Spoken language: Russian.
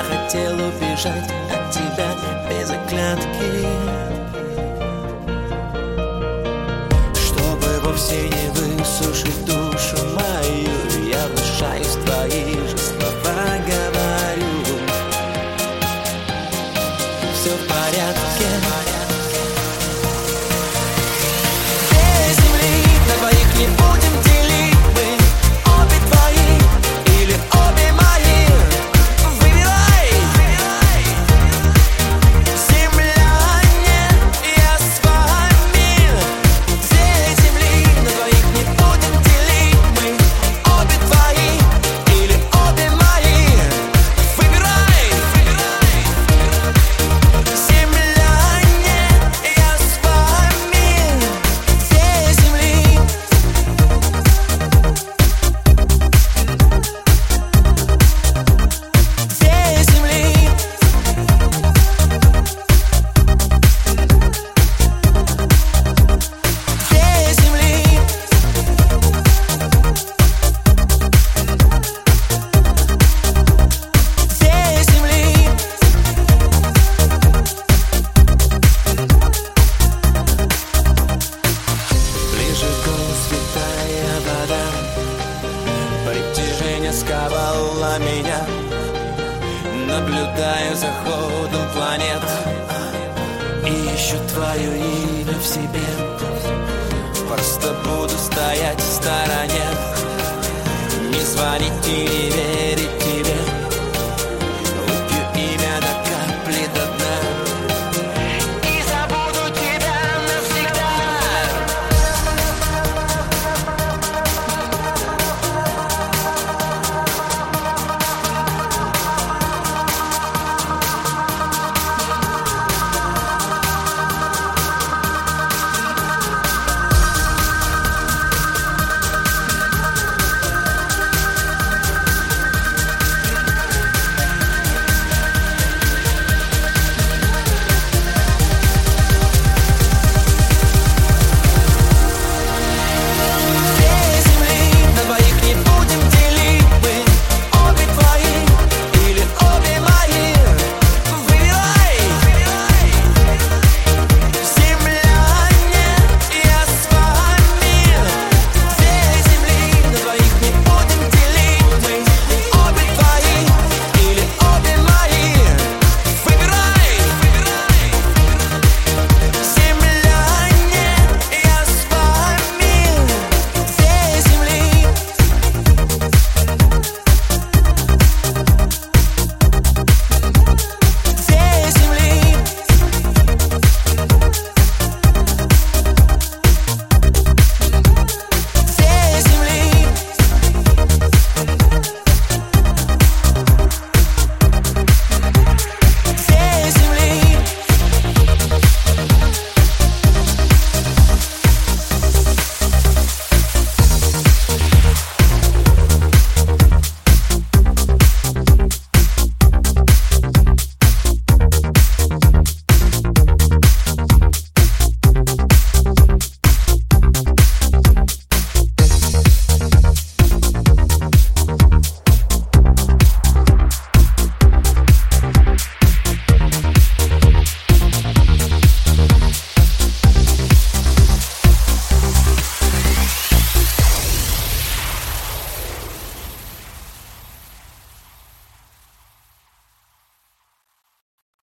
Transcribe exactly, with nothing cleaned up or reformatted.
Я хотел убежать от тебя без оглядки, чтобы вовсе не высушить душу мою. Я внушаюсь, твои же слова говорю. Все в порядке. Две земли на двоих не будем делить мы. Обе твои или обе мои. Выбирай. Земляне, я с вами. Две земли на двоих не будем делить мы. Обе твои или обе мои. Выбирай. Земляне, я с вами. Две земли. Две земли. Две земли. Две земли. Ближе голос, святая вода. Притяжение сковало меня. Наблюдаю за ходом планет и ищу твое имя в себе. Просто буду стоять в стороне, не звонить и не верить.